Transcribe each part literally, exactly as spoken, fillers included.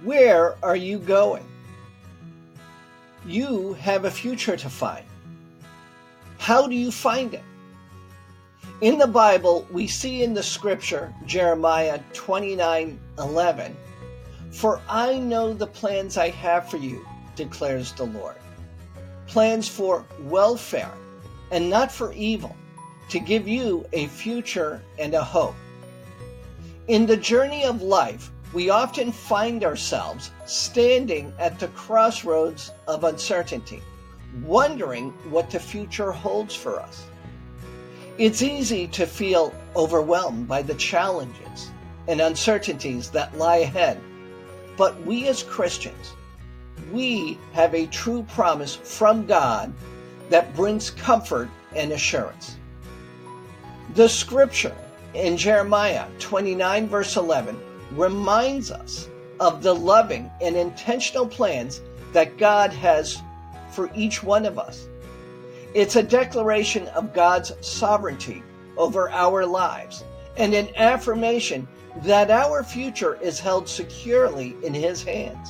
Where are you going? You have a future to find. How do you find it? In the Bible, we see in the scripture, Jeremiah twenty-nine eleven, "For I know the plans I have for you, declares the Lord. Plans for welfare and not for evil, to give you a future and a hope." In the journey of life, we often find ourselves standing at the crossroads of uncertainty, wondering what the future holds for us. It's easy to feel overwhelmed by the challenges and uncertainties that lie ahead, but we as Christians, we have a true promise from God that brings comfort and assurance. The scripture in Jeremiah twenty-nine verse eleven reminds us of the loving and intentional plans that God has for each one of us. It's a declaration of God's sovereignty over our lives and an affirmation that our future is held securely in His hands.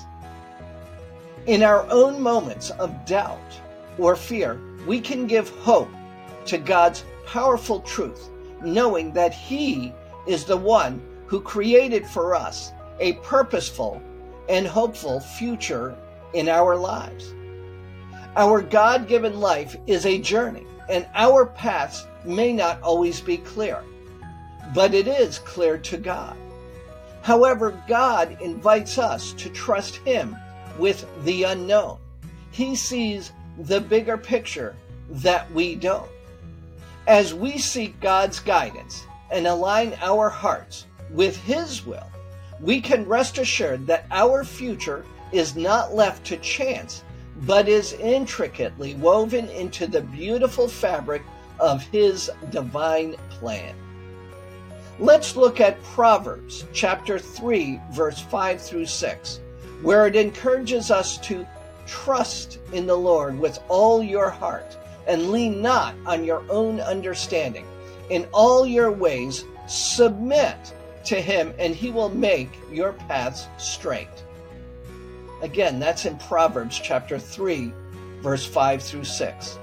In our own moments of doubt or fear, we can give hope to God's powerful truth, knowing that He is the one who created for us a purposeful and hopeful future in our lives. Our God-given life is a journey, and our paths may not always be clear, but it is clear to God. However, God invites us to trust Him with the unknown. He sees the bigger picture that we don't. As we seek God's guidance and align our hearts with His will, we can rest assured that our future is not left to chance, but is intricately woven into the beautiful fabric of His divine plan. Let's look at Proverbs chapter three, verse five through six, where it encourages us to trust in the Lord with all your heart and lean not on your own understanding. In all your ways, submit to Him, and He will make your paths straight. Again, that's in Proverbs chapter three, verse five through six.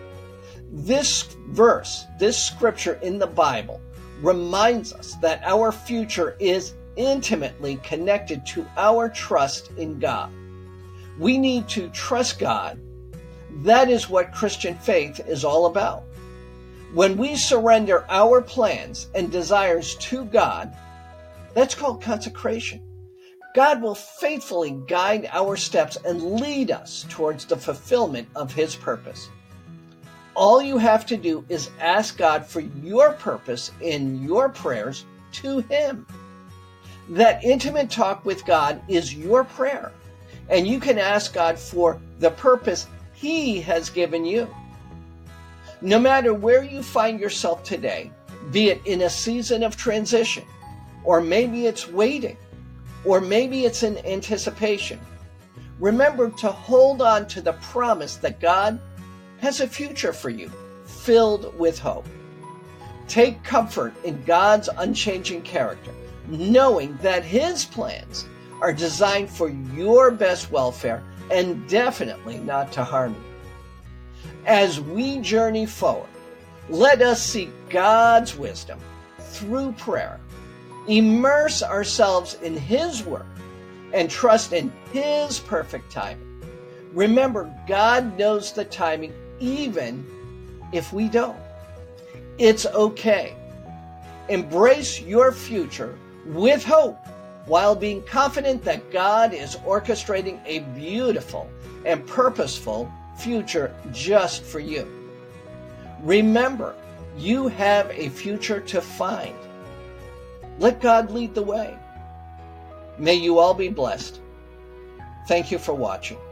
This verse, this scripture in the Bible, reminds us that our future is intimately connected to our trust in God. We need to trust God. That is what Christian faith is all about. When we surrender our plans and desires to God, that's called consecration. God will faithfully guide our steps and lead us towards the fulfillment of His purpose. All you have to do is ask God for your purpose in your prayers to Him. That intimate talk with God is your prayer, and you can ask God for the purpose He has given you. No matter where you find yourself today, be it in a season of transition, or maybe it's waiting, or maybe it's in anticipation, remember to hold on to the promise that God has a future for you, filled with hope. Take comfort in God's unchanging character, knowing that His plans are designed for your best welfare and definitely not to harm you. As we journey forward, let us seek God's wisdom through prayer, immerse ourselves in His Word, and trust in His perfect timing. Remember, God knows the timing even if we don't. It's okay. Embrace your future with hope while being confident that God is orchestrating a beautiful and purposeful future just for you. Remember, you have a future to find. Let God lead the way. May you all be blessed. Thank you for watching.